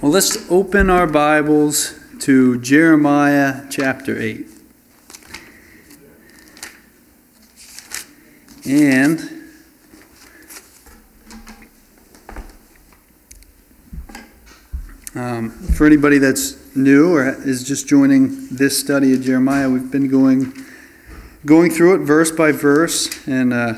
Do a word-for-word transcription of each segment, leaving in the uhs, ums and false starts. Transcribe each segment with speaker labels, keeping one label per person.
Speaker 1: Well, let's open our Bibles to Jeremiah chapter eight. And um, for anybody that's new or is just joining this study of Jeremiah, we've been going going through it verse by verse and uh,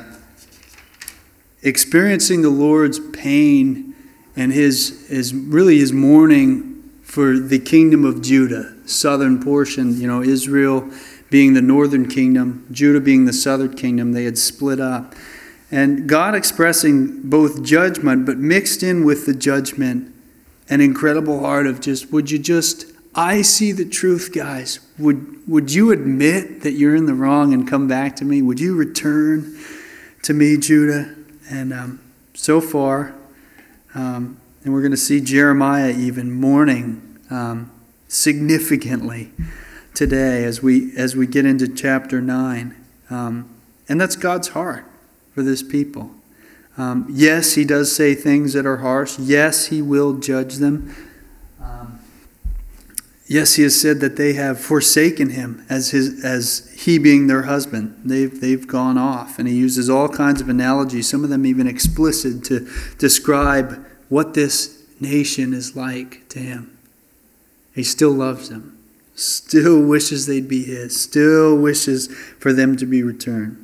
Speaker 1: experiencing the Lord's pain and his his really his mourning for the kingdom of Judah, southern portion, you know, Israel being the northern kingdom, Judah being the southern kingdom. They had split up. And God expressing both judgment, but mixed in with the judgment, an incredible heart of just, would you just, I see the truth, guys. Would, would you admit that you're in the wrong and come back to me? Would you return to me, Judah? And um, so far, um, and we're going to see Jeremiah even mourning um, significantly today as we as we get into chapter nine. Um, and that's God's heart for this people. Um, yes, he does say things that are harsh. Yes, he will judge them. Um, yes, he has said that they have forsaken him as his as he being their husband. They've they've gone off, and he uses all kinds of analogies, some of them even explicit, to describe what this nation is like to him. He still loves them, still wishes they'd be his, still wishes for them to be returned.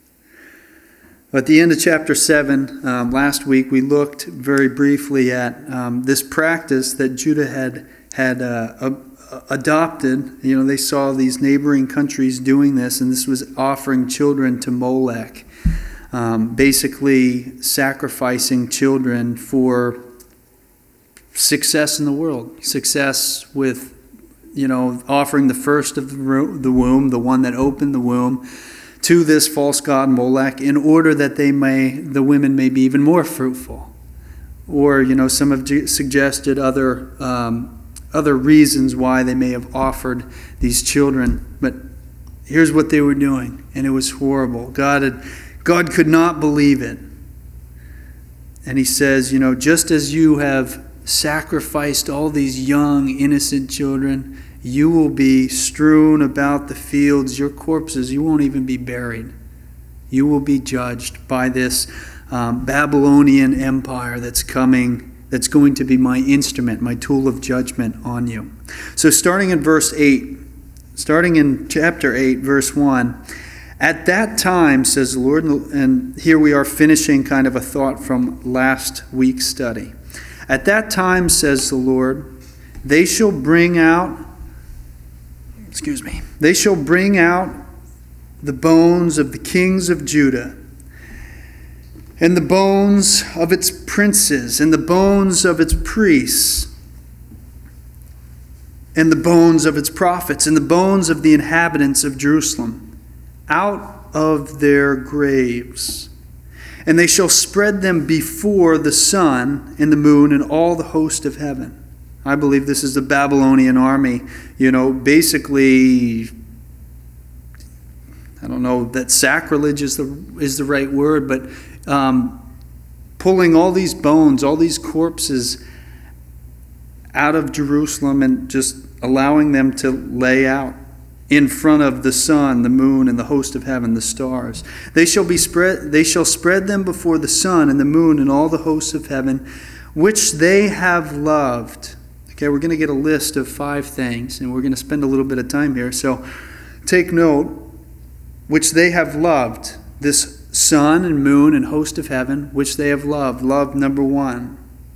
Speaker 1: At the end of chapter seven, um, last week, we looked very briefly at um, this practice that Judah had had uh, uh, adopted. You know, they saw these neighboring countries doing this, and this was offering children to Molech, um, basically sacrificing children for success in the world, success with, you know, offering the first of the womb, the one that opened the womb, to this false god Molech, in order that they may, the women may be even more fruitful. Or, you know, some have suggested other um, other reasons why they may have offered these children. But here's what they were doing, and it was horrible. God had, God could not believe it. And he says, you know, just as you have sacrificed all these young, innocent children, you will be strewn about the fields. Your corpses, you won't even be buried. You will be judged by this um, Babylonian empire that's coming, that's going to be my instrument, my tool of judgment on you. So starting in verse eight, starting in chapter eight, verse one, at that time, says the Lord, and here we are finishing kind of a thought from last week's study. At that time, says the Lord, they shall bring out Excuse me. They shall bring out the bones of the kings of Judah, and the bones of its princes, and the bones of its priests, and the bones of its prophets, and the bones of the inhabitants of Jerusalem, out of their graves. And they shall spread them before the sun and the moon and all the host of heaven. I believe this is the Babylonian army, you know, basically, I don't know that sacrilege is the is the right word, but um, pulling all these bones, all these corpses out of Jerusalem and just allowing them to lay out in front of the sun, the moon, and the host of heaven, the stars. They shall be spread. They shall spread them before the sun and the moon and all the hosts of heaven, which they have loved. Okay, we're going to get a list of five things, and we're going to spend a little bit of time here. So take note, which they have loved, this sun and moon and host of heaven, which they have loved. Love number one.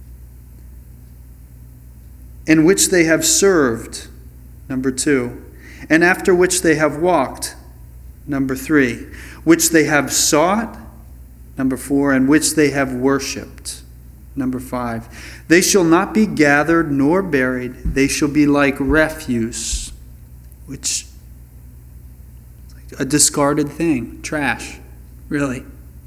Speaker 1: And which they have served, number two. And after which they have walked, number three. Which they have sought, number four. And which they have worshipped, number five. They shall not be gathered nor buried. They shall be like refuse, which is like a discarded thing, trash, really.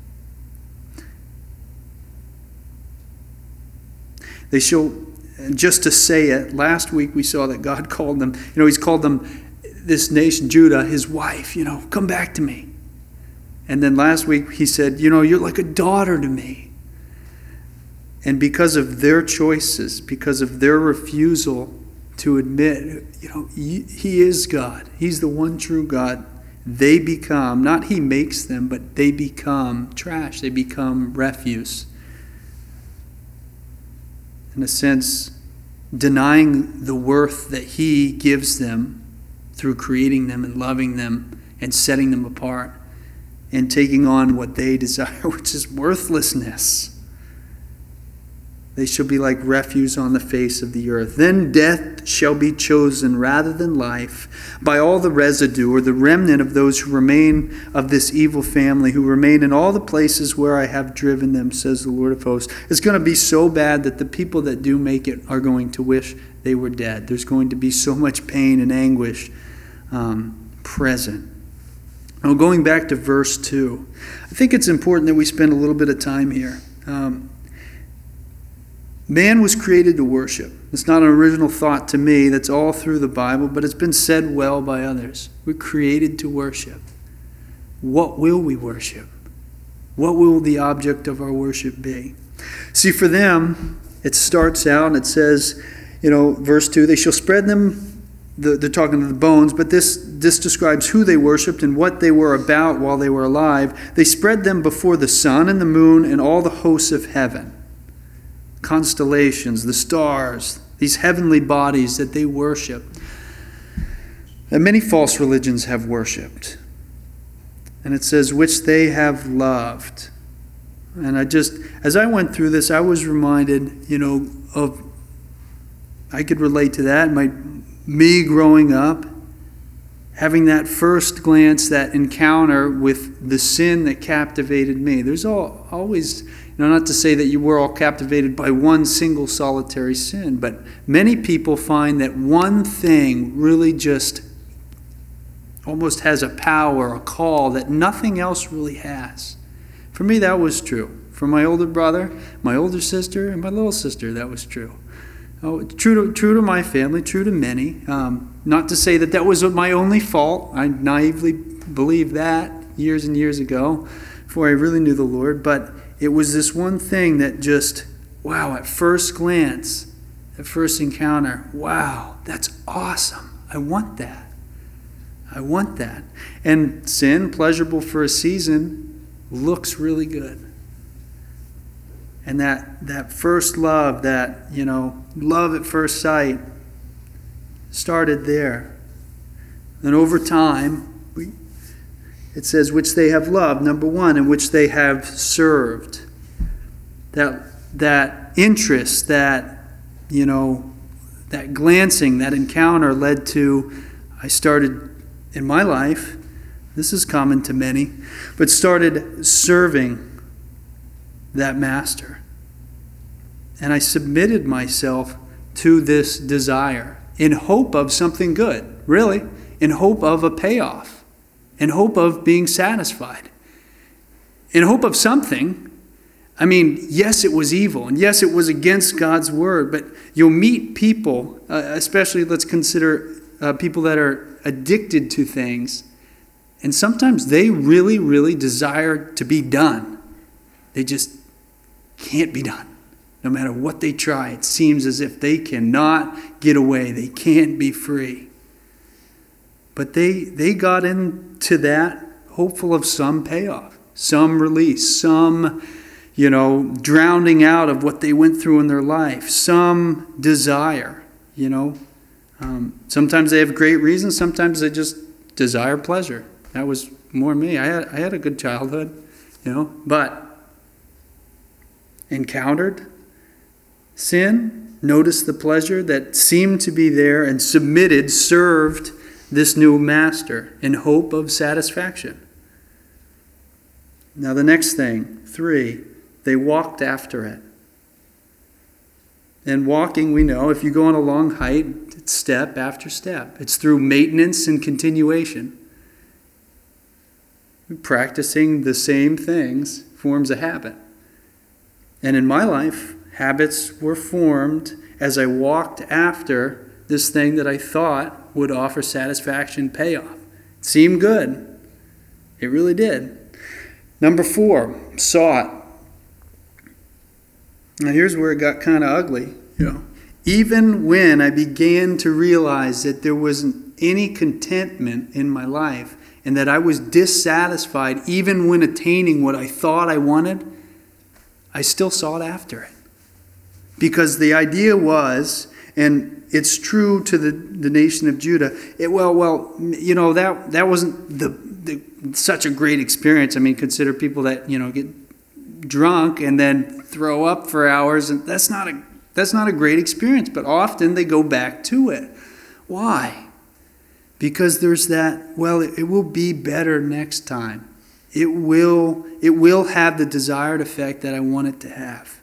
Speaker 1: They shall, just to say it, last week we saw that God called them, you know, he's called them, this nation, Judah, his wife, you know, come back to me. And then last week he said, you know, you're like a daughter to me. And because of their choices, because of their refusal to admit, you know, he is God. He's the one true God. They become, not he makes them, but they become trash. They become refuse. In a sense, denying the worth that he gives them through creating them and loving them and setting them apart and taking on what they desire, which is worthlessness. They shall be like refuse on the face of the earth. Then death shall be chosen rather than life by all the residue or the remnant of those who remain of this evil family, who remain in all the places where I have driven them, says the Lord of hosts. It's going to be so bad that the people that do make it are going to wish they were dead. There's going to be so much pain and anguish um, present. Now, going back to verse two, I think it's important that we spend a little bit of time here. Um, Man was created to worship. It's not an original thought to me. That's all through the Bible, but it's been said well by others. We're created to worship. What will we worship? What will the object of our worship be? See, for them, it starts out and it says, you know, verse two, they shall spread them, the, they're talking to the bones, but this, this describes who they worshipped and what they were about while they were alive. They spread them before the sun and the moon and all the hosts of heaven. Constellations, the stars, these heavenly bodies that they worship, that many false religions have worshipped. And it says, which they have loved. And I just, as I went through this, I was reminded, you know, of, I could relate to that, my me growing up, having that first glance, that encounter with the sin that captivated me. There's all, always... Now, not to say that you were all captivated by one single solitary sin, but many people find that one thing really just almost has a power, a call that nothing else really has. For me, that was true. For my older brother, my older sister, and my little sister, that was true. Oh, true to, true to my family, true to many. Um, not to say that that was my only fault. I naively believed that years and years ago before I really knew the Lord, but it was this one thing that just, wow, at first glance, at first encounter, wow, that's awesome. I want that. I want that. And sin, pleasurable for a season, looks really good. And that, that first love, that, you know, love at first sight, started there. And over time, we it says, which they have loved, number one, and which they have served. That that interest, that, you know, that glancing, that encounter led to, I started in my life, this is common to many, but started serving that master. And I submitted myself to this desire in hope of something good, really, in hope of a payoff. In hope of being satisfied. In hope of something. I mean, yes, it was evil. And yes, it was against God's word. But you'll meet people, uh, especially let's consider uh, people that are addicted to things. And sometimes they really, really desire to be done. They just can't be done. No matter what they try, it seems as if they cannot get away. They can't be free. But they, they got into that hopeful of some payoff, some release, some, you know, drowning out of what they went through in their life, some desire, you know. Um, sometimes they have great reasons, sometimes they just desire pleasure. That was more me. I had, I had a good childhood, you know, but encountered sin, noticed the pleasure that seemed to be there, and submitted, served this new master in hope of satisfaction. Now the next thing, three, they walked after it. And walking, we know, if you go on a long hike, it's step after step. It's through maintenance and continuation. Practicing the same things forms a habit. And in my life, habits were formed as I walked after this thing that I thought would offer satisfaction, payoff. It seemed good. It really did. Number four, sought. Now here's where it got kind of ugly, you know. Even when I began to realize that there wasn't any contentment in my life and that I was dissatisfied even when attaining what I thought I wanted, I still sought after it. Because the idea was, and it's true to the, the nation of Judah, it, well, well, you know, that that wasn't the, the such a great experience. I mean, consider people that, you know, get drunk and then throw up for hours, and that's not a that's not a great experience, but often they go back to it. Why? Because there's that, well, it, it will be better next time. It will it will have the desired effect that I want it to have.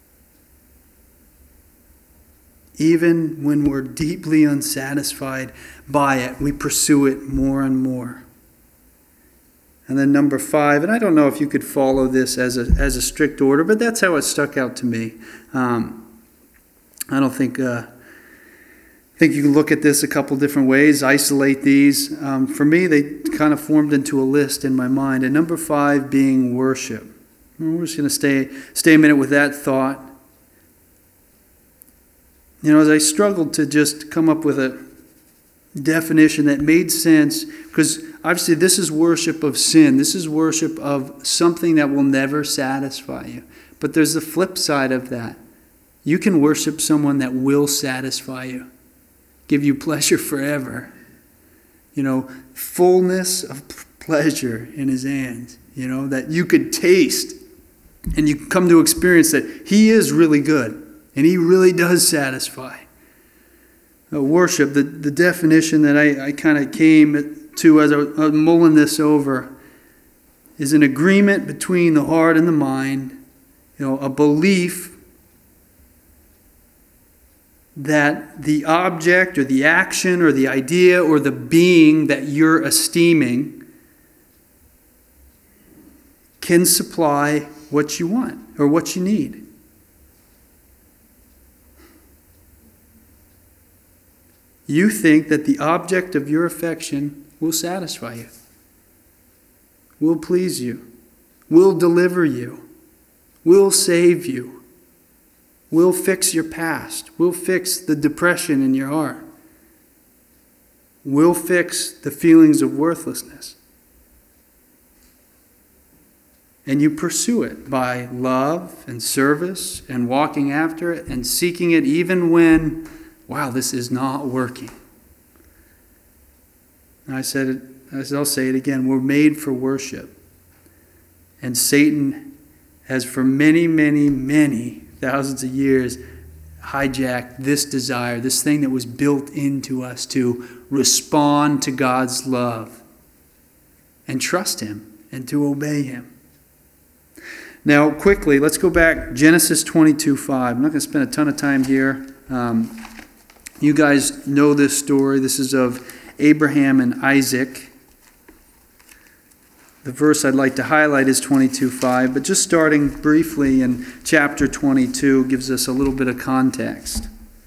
Speaker 1: Even when we're deeply unsatisfied by it, we pursue it more and more. And then number five, and I don't know if you could follow this as a as a strict order, but that's how it stuck out to me. Um, I don't think uh, I think you can look at this a couple different ways, isolate these. Um, for me, they kind of formed into a list in my mind. And number five being worship. We're just going to stay stay a minute with that thought. You know, as I struggled to just come up with a definition that made sense, because obviously this is worship of sin. This is worship of something that will never satisfy you. But there's the flip side of that. You can worship someone that will satisfy you, give you pleasure forever. You know, fullness of pleasure in his hands, you know, that you could taste and you come to experience that he is really good and he really does satisfy. Uh, worship, the, the definition that I, I kind of came to as I was mulling this over, is an agreement between the heart and the mind, you know, a belief that the object or the action or the idea or the being that you're esteeming can supply what you want or what you need. You think that the object of your affection will satisfy you, will please you, will deliver you, will save you, will fix your past, will fix the depression in your heart, will fix the feelings of worthlessness. And you pursue it by love and service and walking after it and seeking it even when, wow, this is not working. And I said it, as I'll say it again, we're made for worship. And Satan has for many, many, many thousands of years hijacked this desire, this thing that was built into us to respond to God's love and trust him and to obey him. Now, quickly, let's go back. Genesis twenty-two five. I'm not going to spend a ton of time here. Um, you guys know this story. This is of Abraham and Isaac. The verse I'd like to highlight is twenty-two five, but just starting briefly in chapter twenty-two gives us a little bit of context.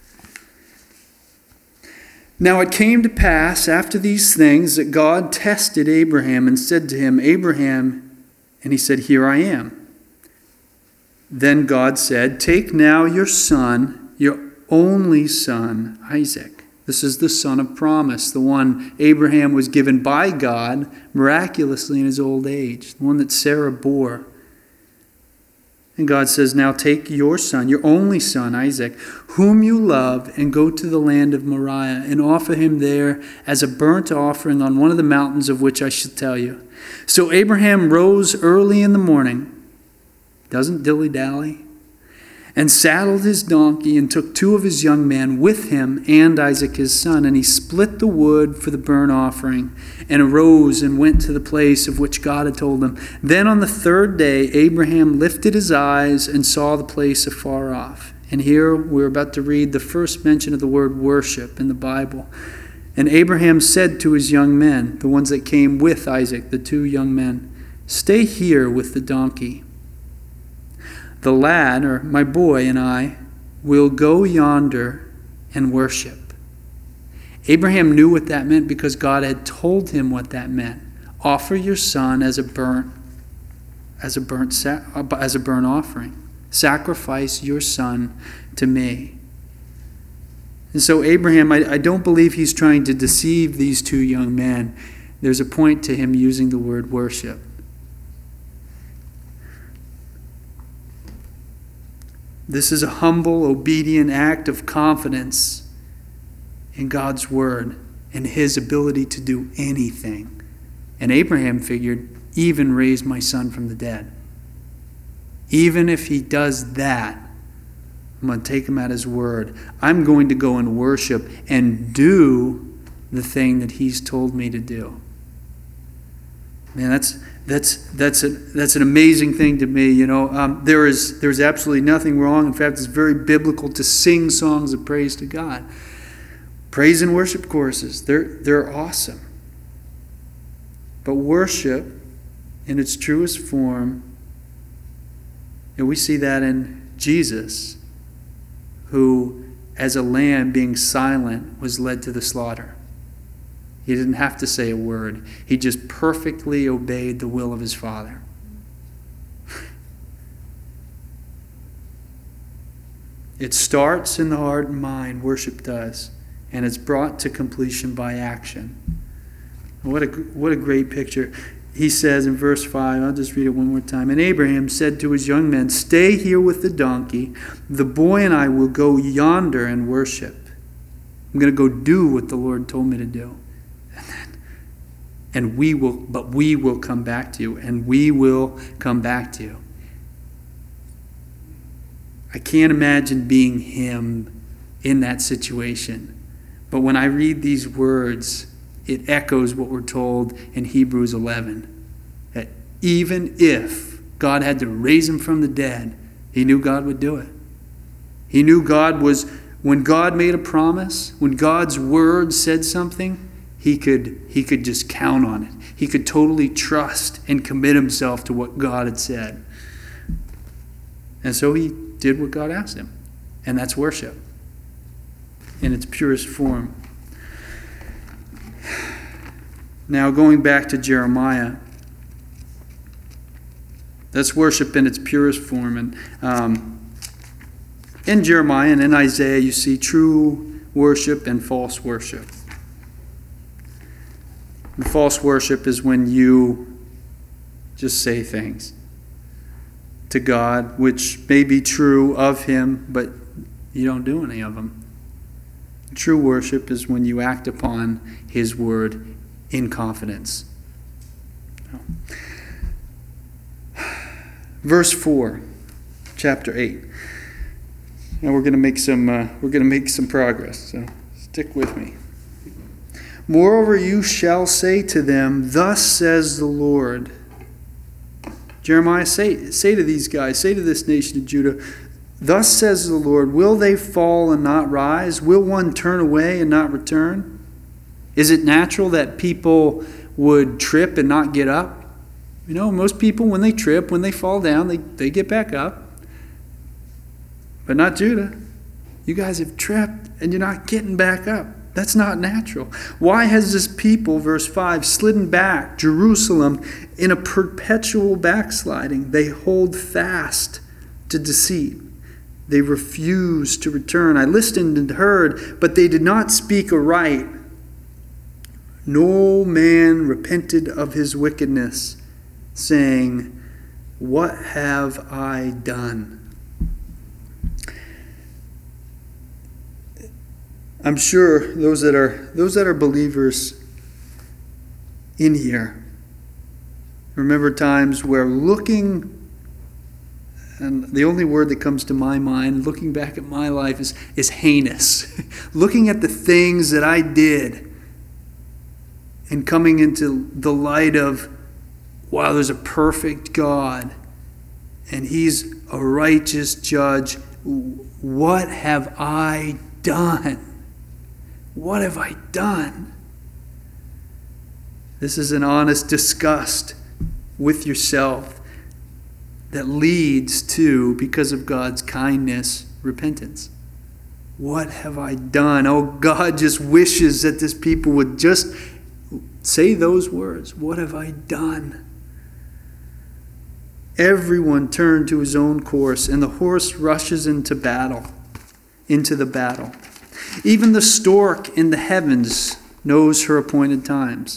Speaker 1: Now it came to pass after these things that God tested Abraham and said to him, Abraham, and he said, Here I am. Then God said, Take now your son, your only son, Isaac. This is the son of promise, the one Abraham was given by God miraculously in his old age, the one that Sarah bore. And God says, Now take your son, your only son, Isaac, whom you love, and go to the land of Moriah, and offer him there as a burnt offering on one of the mountains of which I shall tell you. So Abraham rose early in the morning, doesn't dilly-dally, and saddled his donkey and took two of his young men with him and Isaac his son. And he split the wood for the burnt offering and arose and went to the place of which God had told him. Then on the third day, Abraham lifted his eyes and saw the place afar off. And here we're about to read the first mention of the word worship in the Bible. And Abraham said to his young men, the ones that came with Isaac, the two young men, Stay here with the donkey. The lad, or my boy, and I will go yonder and worship. Abraham knew what that meant because God had told him what that meant. Offer your son as a burnt, as a burnt, as a burnt offering. Sacrifice your son to me. And so Abraham, I, I don't believe he's trying to deceive these two young men. There's a point to him using the word worship. This is a humble, obedient act of confidence in God's word and his ability to do anything. And Abraham figured, even raise my son from the dead. Even if he does that, I'm going to take him at his word. I'm going to go and worship and do the thing that he's told me to do. Man, that's that's that's a, that's an amazing thing to me. You know, um, there is there's absolutely nothing wrong. In fact, it's very biblical to sing songs of praise to God. Praise and worship choruses, they're they're awesome. But worship, in its truest form, and we see that in Jesus, who, as a lamb being silent, was led to the slaughter. He didn't have to say a word. He just perfectly obeyed the will of his Father. It starts in the heart and mind, worship does, and it's brought to completion by action. What a, what a great picture. He says in verse five, I'll just read it one more time. And Abraham said to his young men, stay here with the donkey. The boy and I will go yonder and worship. I'm going to go do what the Lord told me to do. And, then, and we will, but we will come back to you, and we will come back to you. I can't imagine being him in that situation. But when I read these words, it echoes what we're told in Hebrews eleven. That even if God had to raise him from the dead, he knew God would do it. He knew God was, when God made a promise, when God's word said something, he could, he could just count on it. He could totally trust and commit himself to what God had said. And so he did what God asked him. And that's worship in its purest form. Now, going back to Jeremiah, that's worship in its purest form. And um, in Jeremiah and in Isaiah, you see true worship and false worship. And false worship is when you just say things to God, which may be true of him, but you don't do any of them. True worship is when you act upon his word in confidence. Verse four, chapter eight. Now we're going to make some. Uh, we're going to make some progress. So stick with me. Moreover, you shall say to them, "Thus says the Lord." Jeremiah, say say to these guys, say to this nation of Judah, "Thus says the Lord: Will they fall and not rise? Will one turn away and not return?" Is it natural that people would trip and not get up? You know, most people, when they trip, when they fall down, they, they get back up. But not Judah. You guys have tripped and you're not getting back up. That's not natural. Why has this people, verse five, slidden back, Jerusalem, in a perpetual backsliding? They hold fast to deceit. They refuse to return. I listened and heard, but they did not speak aright. No man repented of his wickedness, saying, what have I done? I'm sure those that are those that are believers in here remember times where looking, and the only word that comes to my mind, looking back at my life, is, is heinous. Looking at the things that I did and coming into the light of, wow, there's a perfect God and he's a righteous judge. What have I done? What have I done? This is an honest disgust with yourself that leads to, because of God's kindness, repentance. What have I done? Oh, God just wishes that this people would just say those words. What have I done? Everyone turned to his own course, and the horse rushes into battle, into the battle. Even the stork in the heavens knows her appointed times.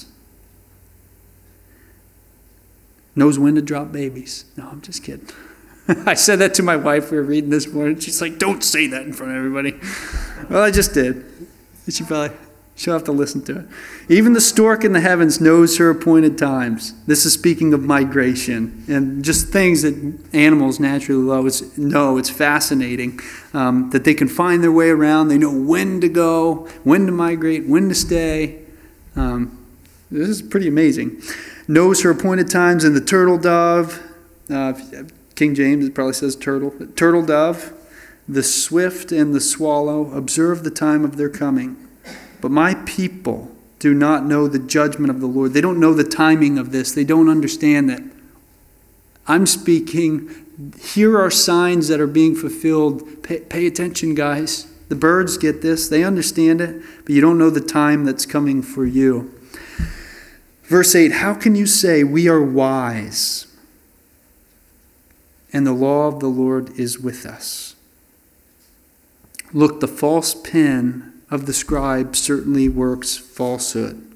Speaker 1: Knows when to drop babies. No, I'm just kidding. I said that to my wife. We were reading this morning. She's like, don't say that in front of everybody. Well, I just did. She probably, she'll have to listen to it. Even the stork in the heavens knows her appointed times. This is speaking of migration and just things that animals naturally love. It's, no, it's fascinating um, that they can find their way around. They know when to go, when to migrate, when to stay. Um, this is pretty amazing. Knows her appointed times, and the turtle dove, uh, King James it probably says turtle, turtle dove, the swift and the swallow observe the time of their coming. But my people do not know the judgment of the Lord. They don't know the timing of this. They don't understand that. I'm speaking, here are signs that are being fulfilled. Pay, pay attention, guys. The birds get this. They understand it, but you don't know the time that's coming for you. Verse eight, how can you say we are wise and the law of the Lord is with us? Look, the false pen of the scribe certainly works falsehood.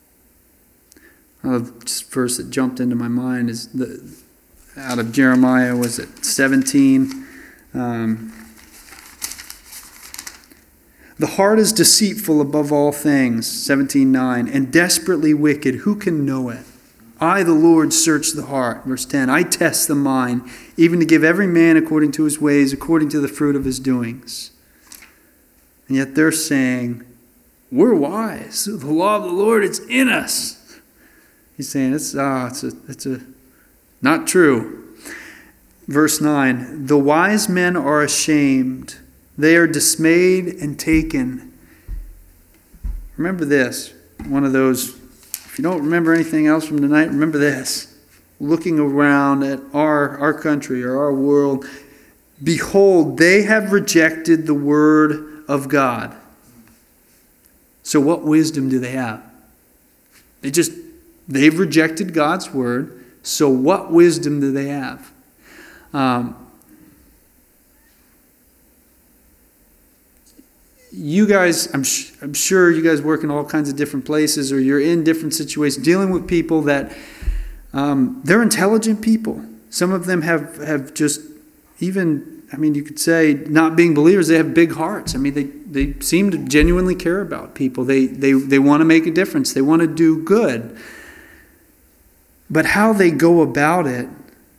Speaker 1: Uh, just verse that jumped into my mind is the, out of Jeremiah, was it seventeen? Um, The heart is deceitful above all things, seventeen nine, and desperately wicked. Who can know it? I, the Lord, search the heart. Verse ten, I test the mind, even to give every man according to his ways, according to the fruit of his doings. And yet they're saying, we're wise. The law of the Lord, it's in us. He's saying, it's, ah, it's, a, it's a, not true. Verse nine, the wise men are ashamed. They are dismayed and taken. Remember this. One of those, if you don't remember anything else from tonight, remember this. Looking around at our, our country or our world, behold, they have rejected the word of God. So what wisdom do they have? They just, they've rejected God's word. So what wisdom do they have? Um, You guys, I'm, sh- I'm sure you guys work in all kinds of different places, or you're in different situations, dealing with people that, um, they're intelligent people. Some of them have, have just, even, I mean, you could say, not being believers, they have big hearts. I mean, they, they seem to genuinely care about people. They, they, they want to make a difference. They want to do good. But how they go about it,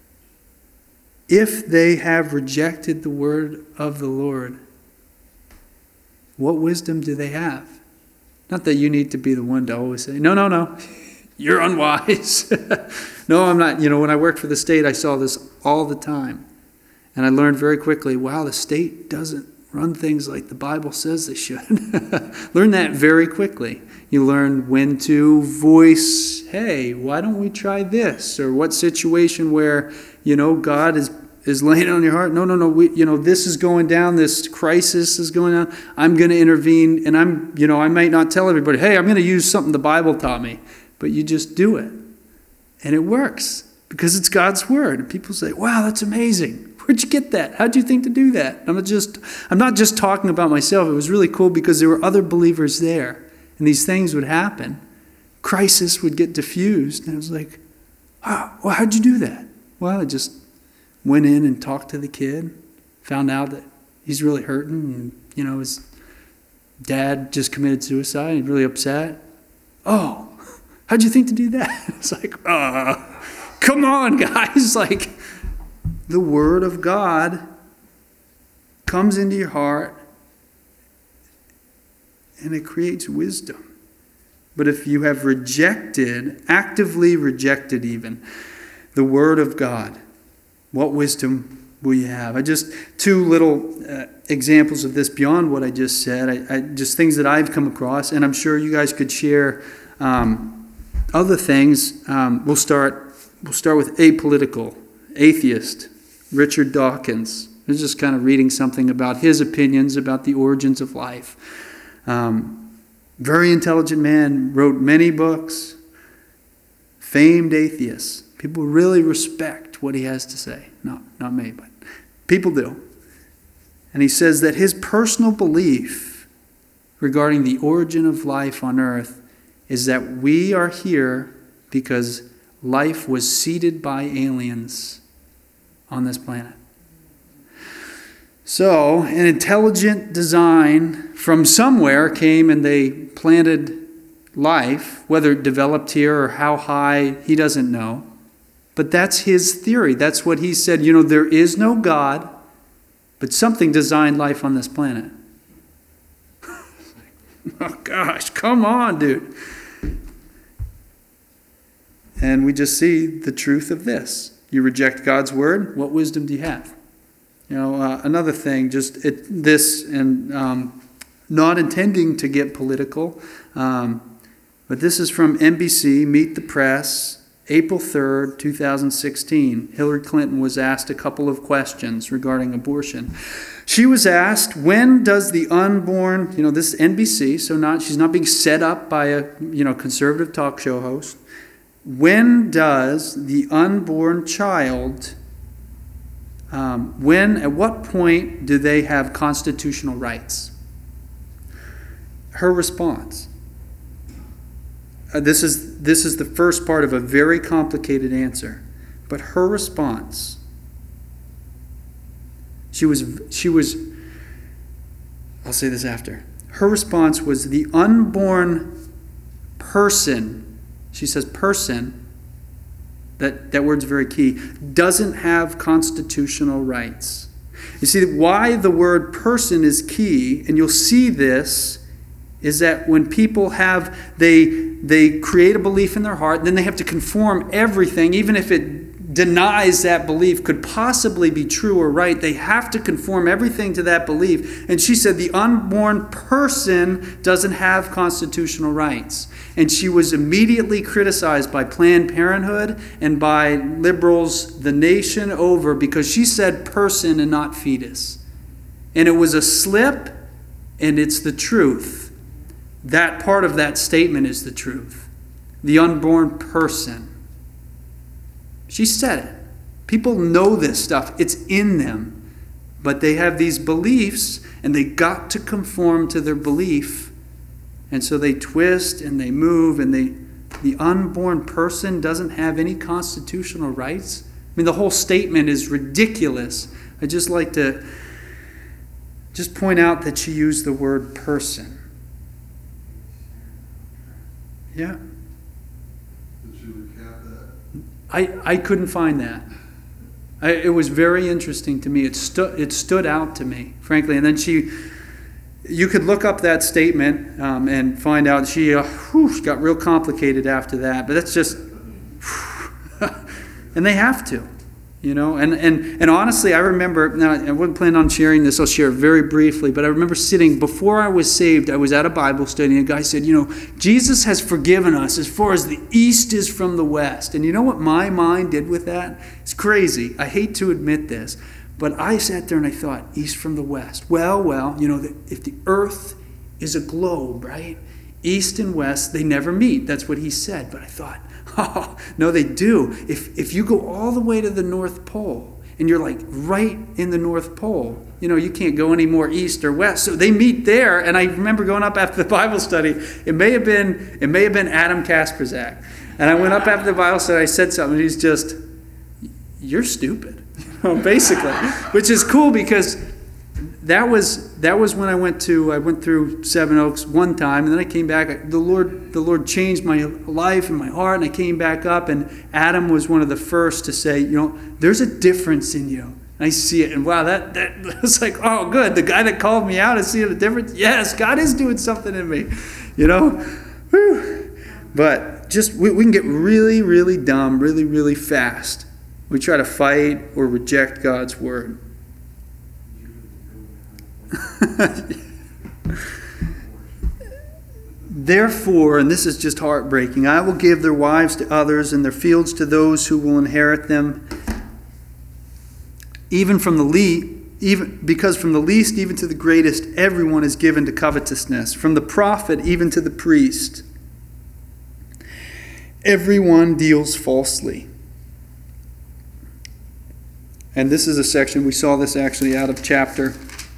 Speaker 1: if they have rejected the word of the Lord, what wisdom do they have? Not that you need to be the one to always say, no, no, no, you're unwise. No, I'm not. You know, when I worked for the state, I saw this all the time. And I learned very quickly, wow, the state doesn't run things like the Bible says they should. Learn that very quickly. You learn when to voice, hey, why don't we try this? Or what situation where, you know, God is is laying on your heart. No, no, no. We, you know, this is going down. This crisis is going on. I'm going to intervene, and I'm, you know, I might not tell everybody, hey, I'm going to use something the Bible taught me, but you just do it, and it works because it's God's word. And people say, wow, that's amazing. Where'd you get that? How'd you think to do that? I'm not just, I'm not just talking about myself. It was really cool because there were other believers there, and these things would happen. Crisis would get diffused, and I was like, oh, well, how'd you do that? Well, I just went in and talked to the kid, found out that he's really hurting, and, you know, his dad just committed suicide, he's really upset. Oh, how'd you think to do that? It's like, uh, come on, guys. Like, the word of God comes into your heart, and it creates wisdom. But if you have rejected, actively rejected even, the word of God, what wisdom will you have? I just, two little uh, examples of this beyond what I just said. I, I just things that I've come across, and I'm sure you guys could share um, other things. Um, we'll start. We'll start with apolitical, atheist, Richard Dawkins. I was just kind of reading something about his opinions about the origins of life. Um, very intelligent man, wrote many books. Famed atheist. People really respect respect what he has to say. Not, not me, but people do. And he says that his personal belief regarding the origin of life on earth is that we are here because life was seeded by aliens on this planet. So, an intelligent design from somewhere came and they planted life, whether it developed here or how high, he doesn't know. But that's his theory. That's what he said. You know, there is no God, but something designed life on this planet. Oh gosh, come on, dude. And we just see the truth of this. You reject God's word, what wisdom do you have? You know, uh, another thing, just it, this, and um, not intending to get political, um, but this is from N B C, Meet the Press, April third, two thousand sixteen. Hillary Clinton was asked a couple of questions regarding abortion. She was asked, when does the unborn, you know, this is N B C, so not she's not being set up by a, you know, conservative talk show host. When does the unborn child, um, when, at what point do they have constitutional rights? Her response. Uh, this is this is the first part of a very complicated answer, but her response. She was she was. I'll say this after. Her response was the unborn person. She says person. That that word's very key. Doesn't have constitutional rights. You see why the word person is key, and you'll see this. Is that when people have, they they create a belief in their heart, then they have to conform everything, even if it denies that belief could possibly be true or right, they have to conform everything to that belief. And she said the unborn person doesn't have constitutional rights. And she was immediately criticized by Planned Parenthood and by liberals the nation over because she said person and not fetus. And it was a slip, and it's the truth. That part of that statement is the truth. The unborn person. She said it. People know this stuff. It's in them. But they have these beliefs, and they got to conform to their belief. And so they twist and they move, and they the unborn person doesn't have any constitutional rights. I mean, the whole statement is ridiculous. I'd just like to just point out that she used the word person. Yeah.
Speaker 2: Did she recap that?
Speaker 1: I, I couldn't find that. I, it was very interesting to me. It stood it stood out to me, frankly. And then she, you could look up that statement um, and find out she, uh, whew, she got real complicated after that. But that's just, and they have to, you know. And and and honestly, I remember. Now I wasn't planning on sharing this. I'll share it very briefly. But I remember sitting before I was saved. I was at a Bible study, and a guy said, "You know, Jesus has forgiven us as far as the east is from the west." And you know what my mind did with that? It's crazy. I hate to admit this, but I sat there and I thought, east from the west. Well, well, you know, if the earth is a globe, right? East and west, they never meet. That's what he said. But I thought, oh, no, they do. If if you go all the way to the North Pole and you're like right in the North Pole, you know, you can't go any more east or west. So they meet there. And I remember going up after the Bible study. It may have been it may have been Adam Kasperzak. And I went up after the Bible study. I said something. And he's just, you're stupid, you know, basically, which is cool because that was that was when I went to I went through Seven Oaks one time, and then I came back. The Lord the Lord changed my life and my heart, and I came back up. And Adam was one of the first to say, you know, there's a difference in you. And I see it, and wow, that that was like, oh, good. The guy that called me out is seeing a difference. Yes, God is doing something in me, you know. Whew. But just we, we can get really, really dumb, really, really fast. We try to fight or reject God's word. Therefore, and this is just heartbreaking, I will give their wives to others and their fields to those who will inherit them. Even from the least, even because from the least even to the greatest, everyone is given to covetousness. From the prophet even to the priest, everyone deals falsely. And this is a section, we saw this actually out of chapter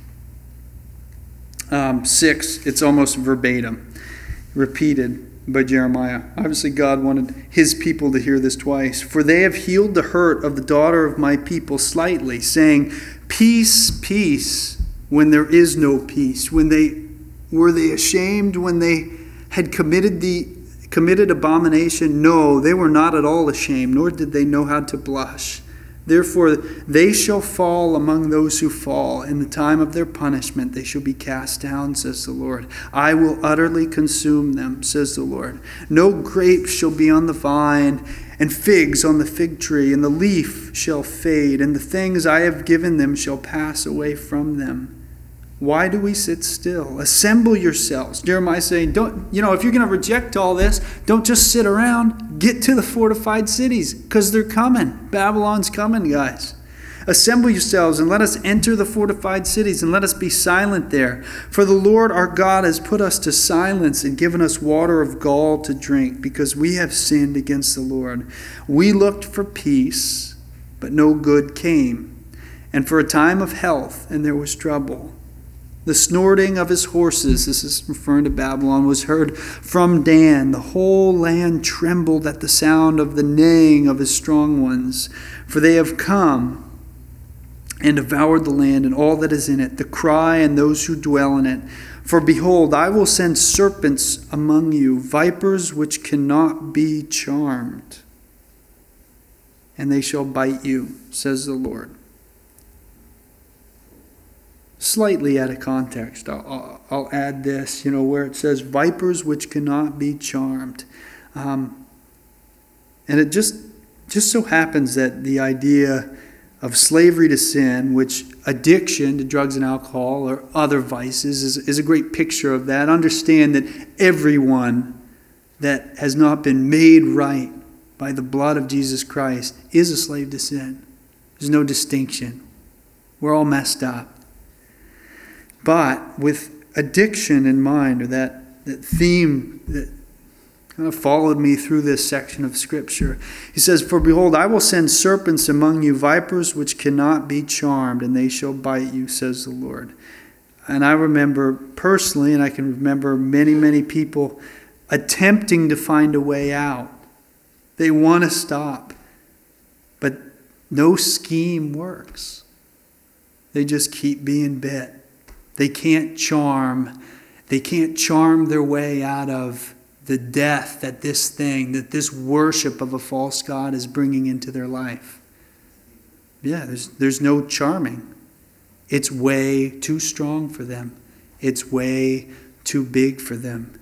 Speaker 1: um, six. It's almost verbatim, repeated by Jeremiah. Obviously, God wanted his people to hear this twice. For they have healed the hurt of the daughter of my people slightly, saying, peace, peace, when there is no peace. When they were they ashamed when they had committed the committed abomination? No, they were not at all ashamed, nor did they know how to blush. Therefore, they shall fall among those who fall. In the time of their punishment, they shall be cast down, says the Lord. I will utterly consume them, says the Lord. No grapes shall be on the vine, and figs on the fig tree, and the leaf shall fade, and the things I have given them shall pass away from them. Why do we sit still? Assemble yourselves. Jeremiah is saying, don't, you know, if you're going to reject all this, don't just sit around. Get to the fortified cities, because they're coming. Babylon's coming, guys. Assemble yourselves and let us enter the fortified cities and let us be silent there. For the Lord our God has put us to silence and given us water of gall to drink, because we have sinned against the Lord. We looked for peace, but no good came, and for a time of health, and there was trouble. The snorting of his horses, this is referring to Babylon, was heard from Dan. The whole land trembled at the sound of the neighing of his strong ones. For they have come and devoured the land and all that is in it, the cry and those who dwell in it. For behold, I will send serpents among you, vipers which cannot be charmed, and they shall bite you, says the Lord. Slightly out of context, I'll, I'll add this, you know, where it says vipers which cannot be charmed. Um, and it just just so happens that the idea of slavery to sin, which addiction to drugs and alcohol or other vices is, is a great picture of that. Understand that everyone that has not been made right by the blood of Jesus Christ is a slave to sin. There's no distinction. We're all messed up. But with addiction in mind, or that, that theme that kind of followed me through this section of Scripture, he says, For behold, I will send serpents among you, vipers which cannot be charmed, and they shall bite you, says the Lord. And I remember personally, and I can remember many, many people attempting to find a way out. They want to stop, but no scheme works. They just keep being bit. They can't charm, they can't charm their way out of the death that this thing, that this worship of a false god is bringing into their life. Yeah, there's, there's no charming. It's way too strong for them. It's way too big for them.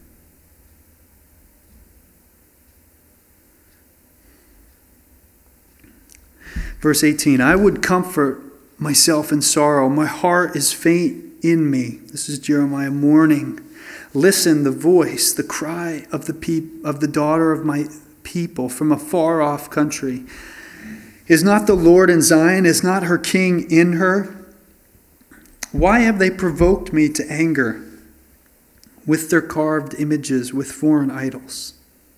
Speaker 1: Verse eighteen, I would comfort myself in sorrow. My heart is faint in me. This is Jeremiah mourning. Listen, the voice, the cry of the peop- of the daughter of my people from a far off country. Is not the Lord in Zion? Is not her king in her? Why have they provoked me to anger with their carved images, with foreign idols?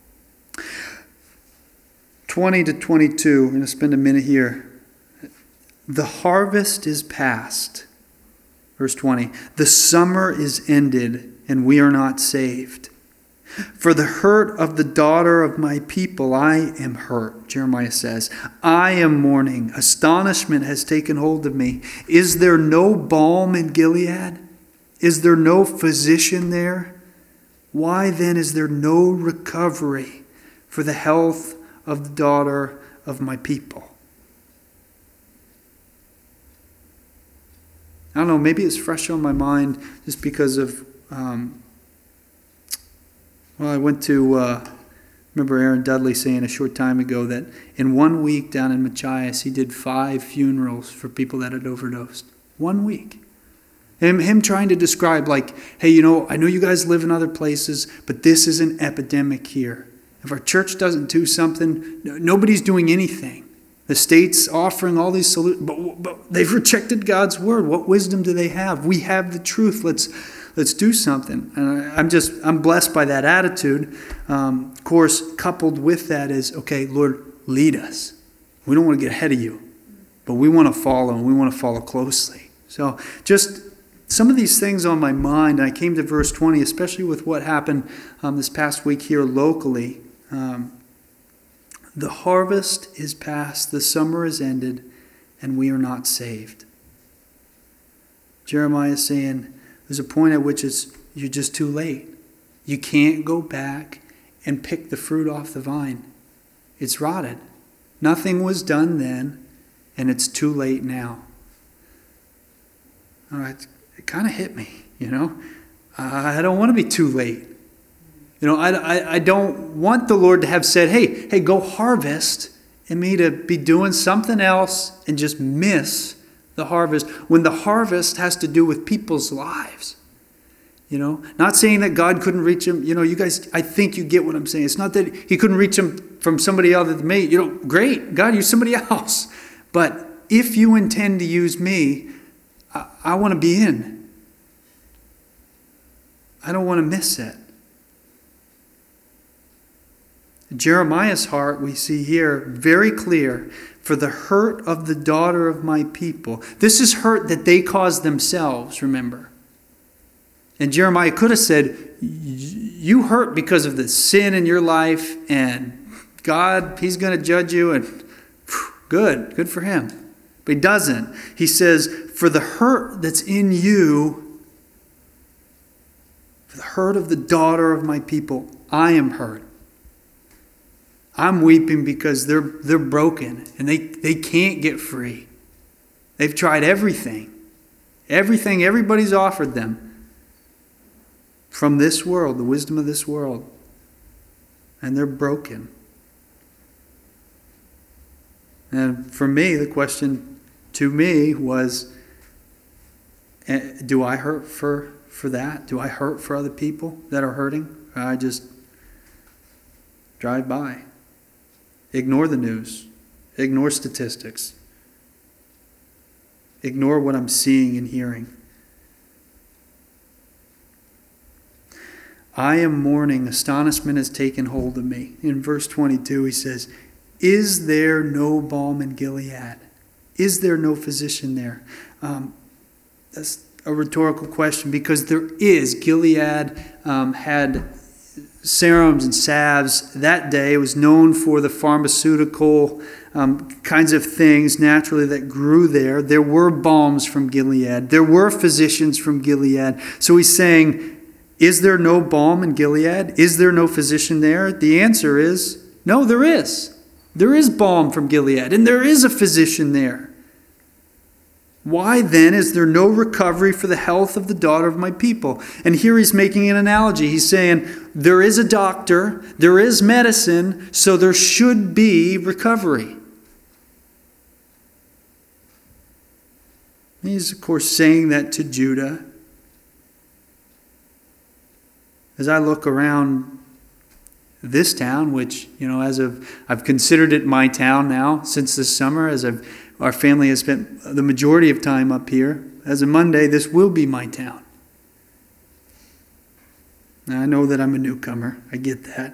Speaker 1: twenty to twenty-two, I'm going to spend a minute here. The harvest is past. Verse twenty, the summer is ended, and we are not saved. For the hurt of the daughter of my people, I am hurt, Jeremiah says. I am mourning. Astonishment has taken hold of me. Is there no balm in Gilead? Is there no physician there? Why then is there no recovery for the health of the daughter of my people? I don't know, maybe it's fresh on my mind just because of, um, well, I went to, uh, remember Aaron Dudley saying a short time ago that in one week down in Machias, he did five funerals for people that had overdosed. One week. Him, him trying to describe like, hey, you know, I know you guys live in other places, but this is an epidemic here. If our church doesn't do something, nobody's doing anything. The state's offering all these solutions, but, but they've rejected God's word. What wisdom do they have? We have the truth. Let's let's do something. And I, I'm just I'm blessed by that attitude. Um, of course, coupled with that is, okay, Lord, lead us. We don't want to get ahead of you, but we want to follow, and we want to follow closely. So just some of these things on my mind. I came to verse twenty, especially with what happened um, this past week here locally. Um, the harvest is past, the summer is ended, and we are not saved. Jeremiah is saying there's a point at which it's, you're just too late. You can't go back and pick the fruit off the vine. It's rotted. Nothing was done then, and it's too late now. All right, it kind of hit me, you know. I don't want to be too late. You know, I, I, I don't want the Lord to have said, hey, hey, go harvest, and me to be doing something else and just miss the harvest, when the harvest has to do with people's lives. You know, not saying that God couldn't reach them. You know, you guys, I think you get what I'm saying. It's not that he couldn't reach them from somebody other than me. You know, great, God, use somebody else. But if you intend to use me, I, I want to be in. I don't want to miss it. Jeremiah's heart, we see here, very clear, for the hurt of the daughter of my people. This is hurt that they caused themselves, remember. And Jeremiah could have said, you hurt because of the sin in your life, and God, he's going to judge you, and whew, good, good for him. But he doesn't. He says, for the hurt that's in you, for the hurt of the daughter of my people, I am hurt. I'm weeping because they're they're broken and they, they can't get free. They've tried everything. Everything everybody's offered them from this world, the wisdom of this world. And they're broken. And for me, the question to me was, do I hurt for, for that? Do I hurt for other people that are hurting? Or I just drive by. Ignore the news. Ignore statistics. Ignore what I'm seeing and hearing. I am mourning. Astonishment has taken hold of me. In verse twenty-two, he says, is there no balm in Gilead? Is there no physician there? Um, that's a rhetorical question because there is. Gilead um, had serums and salves. That day, it was known for the pharmaceutical um, kinds of things naturally that grew there. There were balms from Gilead. There were physicians from Gilead. So he's saying, is there no balm in Gilead? Is there no physician there? The answer is, no, there is. There is balm from Gilead, and there is a physician there. Why then is there no recovery for the health of the daughter of my people? And here he's making an analogy. He's saying there is a doctor, there is medicine, so there should be recovery. He's, of course, saying that to Judah. As I look around this town, which, you know, as of, I've considered it my town now since this summer, as I've Our family has spent the majority of time up here. As of Monday, this will be my town. Now, I know that I'm a newcomer. I get that.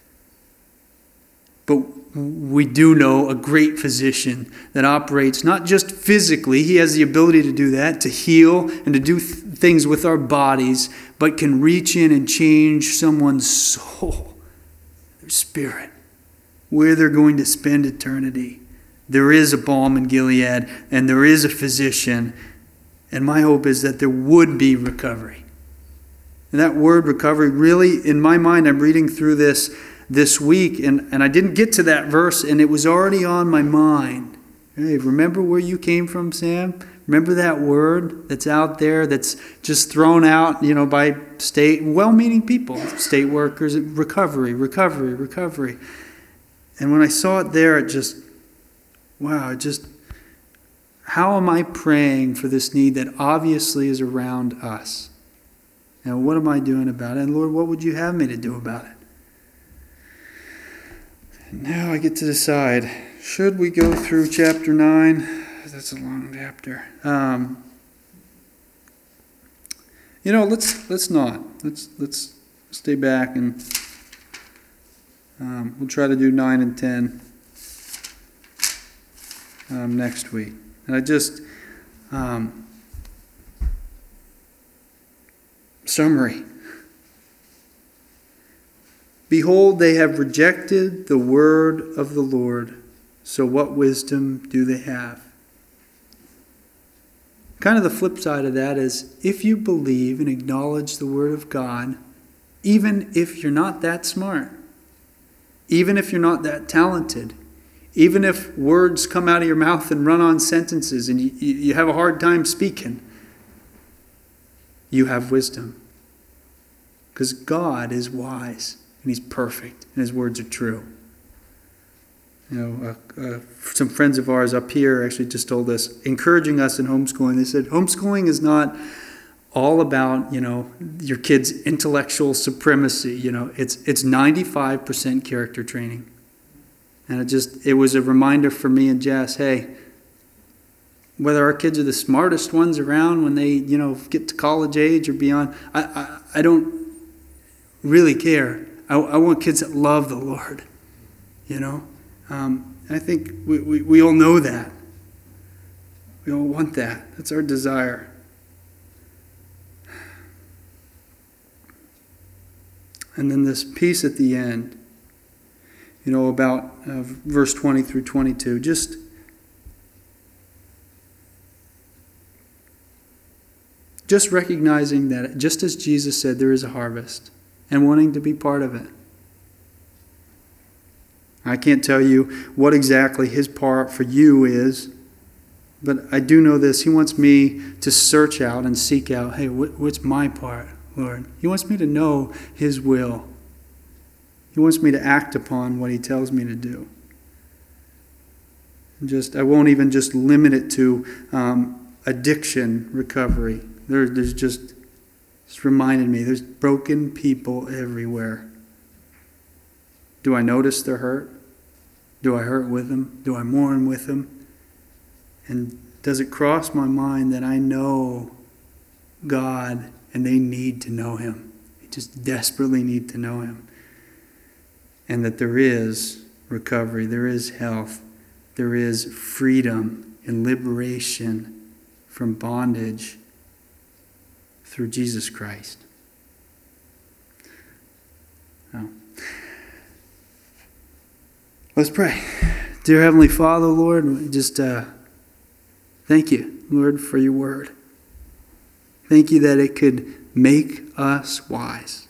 Speaker 1: But we do know a great physician that operates not just physically. He has the ability to do that, to heal and to do th- things with our bodies, but can reach in and change someone's soul, their spirit, where they're going to spend eternity. There is a balm in Gilead, and there is a physician. And my hope is that there would be recovery. And that word recovery, really, in my mind, I'm reading through this this week, and, and I didn't get to that verse, and it was already on my mind. Hey, remember where you came from, Sam? Remember that word that's out there that's just thrown out, you know, by state, well-meaning people, state workers, recovery, recovery, recovery. And when I saw it there, it just, wow, just, how am I praying for this need that obviously is around us? And what am I doing about it? And Lord, what would you have me to do about it? Now I get to decide, should we go through chapter nine? That's a long chapter. Um, you know, let's let's not. Let's let's stay back and um, we'll try to do nine and ten. um, next week. And I just, um, summary. Behold, they have rejected the word of the Lord, so what wisdom do they have? Kind of the flip side of that is, if you believe and acknowledge the word of God, even if you're not that smart, even if you're not that talented, even if words come out of your mouth and run on sentences and you, you have a hard time speaking, you have wisdom. Because God is wise and He's perfect and His words are true. You know, uh, uh, some friends of ours up here actually just told us, encouraging us in homeschooling, they said, homeschooling is not all about, you know, your kid's intellectual supremacy. You know, it's it's ninety-five percent character training. And it just, it was a reminder for me and Jess, hey, whether our kids are the smartest ones around when they, you know, get to college age or beyond, I, I, I don't really care. I, I want kids that love the Lord, you know. Um, I think we, we, we all know that. We all want that. That's our desire. And then this piece at the end, you know, about uh, verse twenty through twenty-two, just just recognizing that just as Jesus said, there is a harvest, and wanting to be part of it. I can't tell you what exactly His part for you is, but I do know this. He wants me to search out and seek out, hey, what, what's my part, Lord? He wants me to know His will. He wants me to act upon what He tells me to do. Just, I won't even just limit it to um, addiction recovery. There, there's just, it's reminded me, there's broken people everywhere. Do I notice their hurt? Do I hurt with them? Do I mourn with them? And does it cross my mind that I know God and they need to know Him? They just desperately need to know Him. And that there is recovery, there is health, there is freedom and liberation from bondage through Jesus Christ. Now, let's pray. Dear Heavenly Father, Lord, just uh, thank you, Lord, for your word. Thank you that it could make us wise,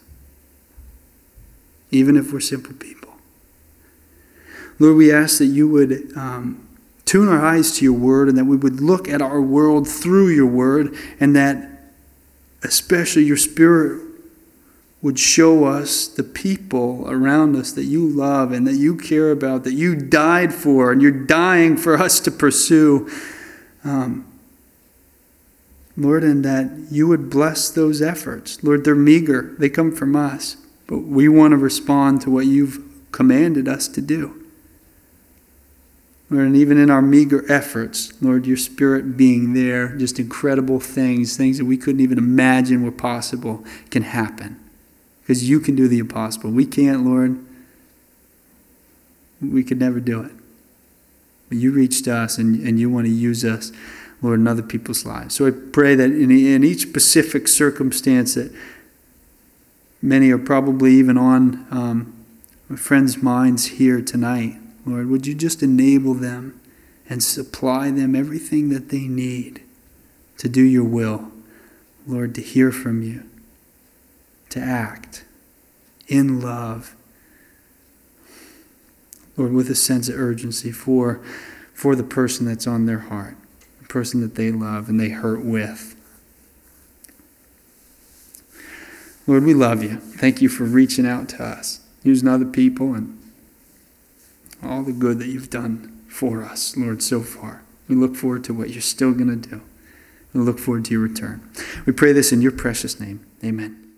Speaker 1: even if we're simple people. Lord, we ask that you would um, tune our eyes to your word and that we would look at our world through your word, and that especially your Spirit would show us the people around us that you love and that you care about, that you died for and you're dying for us to pursue. Um, Lord, and that you would bless those efforts. Lord, they're meager. They come from us. But we want to respond to what you've commanded us to do. Lord, and even in our meager efforts, Lord, your Spirit being there, just incredible things, things that we couldn't even imagine were possible, can happen. Because you can do the impossible. We can't, Lord. We could never do it. But you reached us and, and you want to use us, Lord, in other people's lives. So I pray that in, in each specific circumstance that many are probably even on um, my friends' minds here tonight, Lord, would you just enable them and supply them everything that they need to do your will, Lord, to hear from you, to act in love, Lord, with a sense of urgency for, for the person that's on their heart, the person that they love and they hurt with. Lord, we love you. Thank you for reaching out to us, using other people and all the good that you've done for us, Lord, so far. We look forward to what you're still going to do. We look forward to your return. We pray this in your precious name. Amen.